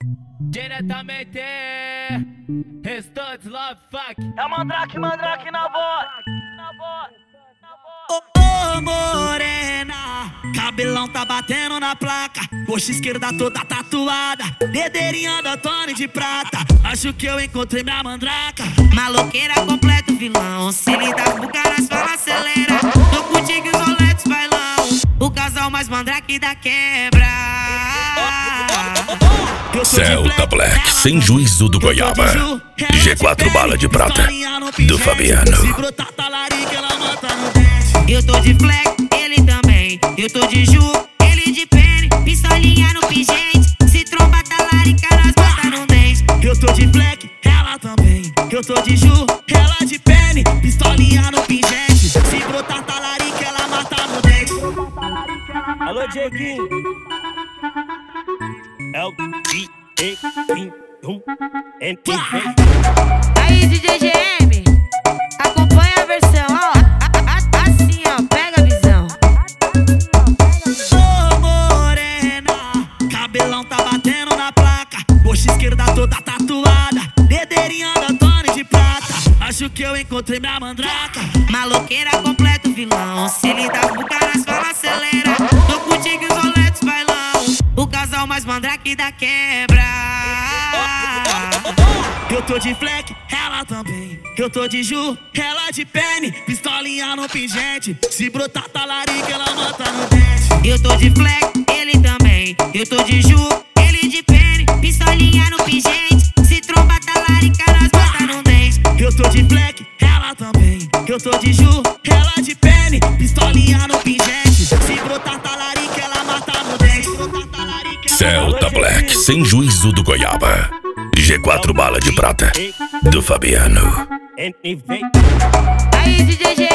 Diretamente, Restantes Love Fuck. É o Mandrake na voz. Ô morena, cabelão tá batendo na placa, coxa esquerda toda tatuada, dedeirinha da Tony de prata. Acho que eu encontrei minha mandraca. Maloqueira completa o vilão, se lida pro cara, as falas acelera. Tô contigo e os roletes bailão, o casal mais mandrake da quebra. Celta Black, sem juízo do Goiaba. G4 bala de prata, do Fabiano. Eu tô de flex, ele também. Eu tô de Ju, ele de pene. Pistolinha no pingente, se tromba talarica nós bota no dente. Eu tô de flex, ela também. Eu tô de Ju, ela de pene. Pistolinha no pingente, se brotar talarica ela mata no dente. Alô, Dieguinho. É o Aí, DJ GM, acompanha a versão, ó. Assim, ó, pega a visão. Ô morena, cabelão tá batendo na placa, coxa esquerda toda tatuada, dedeirinha da Tony de prata. Acho que eu encontrei minha mandraca. Maloqueira completa o vilão, se lida pro cara, as falas acelera. Tô contigo e os roletes bailão, o casal mais mandrake da quebra. Eu tô de flex, ela também. Eu tô de Ju, ela de pene. Pistolinha no pingente, se brotar talarica ela mata no dente. Eu tô de flex, ele também. Eu tô de Ju, ele de pene. Pistolinha no pingente, se tromba talarica nós bota no dente. Eu tô de flex, ela também. Eu tô de Ju, ela de pene. Pistolinha no pingente, se brotar talarica ela mata no dente. Celta Black, sem juízo do Goiaba. G4 bala de prata, do Fabiano. Aí, DJ GM.